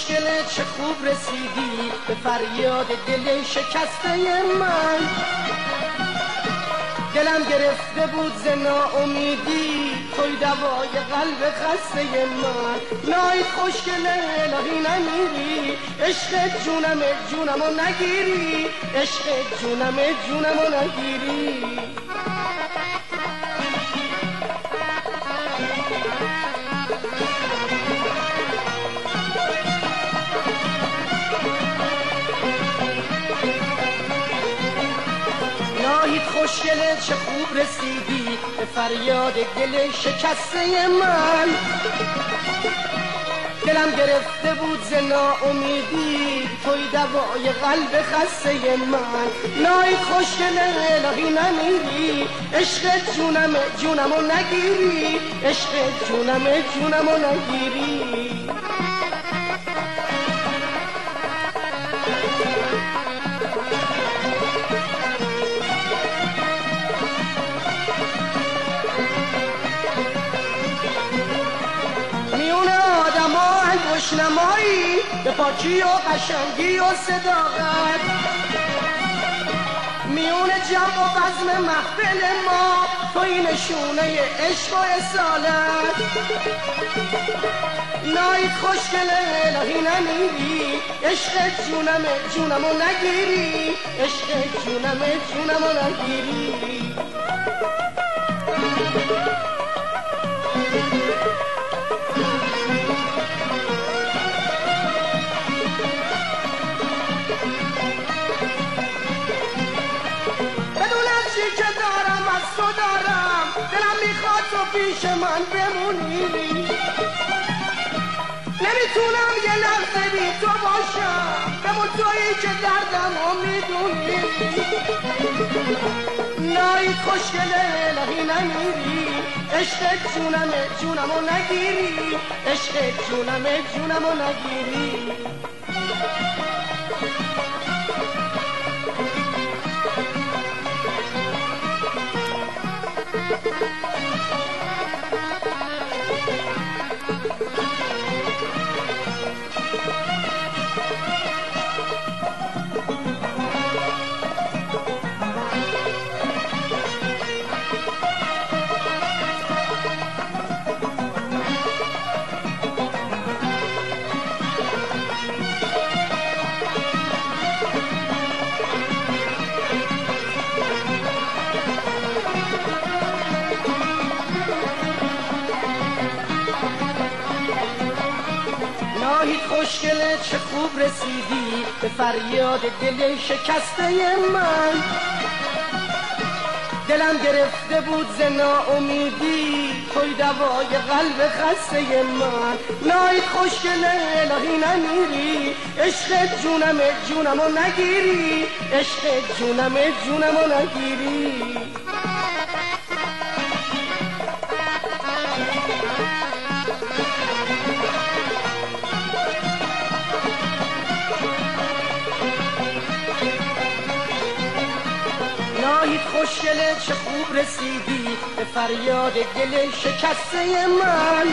خوشگله چه خوب رسیدی به فریاد دل شکسته من. دلم گرفته بود ز ناامیدی، توی دوای قلب خسته من. نایت خوشگله الهی نمیری، عشق جونمو نگیری، عشق جونمو نگیری. خوشگله چه خوب رسیدی به فریاد دل شکسته من. دلم گرفته بود ز ناامیدی، توی دوای قلب خسته من. نایت خوشگله الهی نمیری، عشق جونمو نگیری، عشق جونمو نگیری. نمایی به پاکی و قشنگی و صداقت، میون جمع و بزم محفل ما توی نشونه عشق و اصالت. نایت خوشگله الهی نمیری، عشق جونمو نگیری، عشق جونمو نگیری. که دارم از تو دارم، دلم میخواد تو پیش من بمونی. نمیتونم یه لحظه بی تو باشم، بمون تویی که دردمو میدونی. نایت خوشگله الهی نمیری، عشق جونمو نگیری، عشق جونمو نگیری. نایت خوشگله چه خوب رسیدی به فریاد دل شکسته من. دلم گرفته بود ز ناامیدی، توی دوای قلب خسته من. نایت خوشگله الهی نمیری، عشق جونمو نگیری، عشق جونمو نگیری. نایت خوشگله چه خوب رسیدی به فریاد دل شکسته من.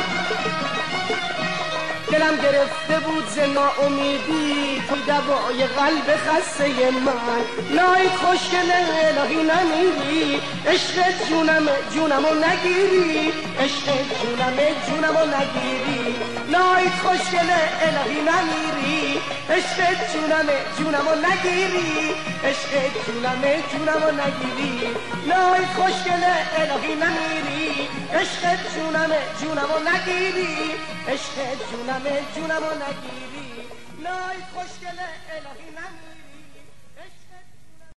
دلم گرفته بود ز ناامیدی، توی دوای قلب خسته من. نایت خوشگله الهی نمیری، عشق جونمو نگیری، عشق جونمو نگیری. نایت خوشگله الهی نمیری، عشق جونمو نگیری، عشق جونمو نگیری. نایت خوشگله الهی نمیری، عشق جونمو نگیری، عشق جونمو نگیری. نایت خوشگله الهی نمیری.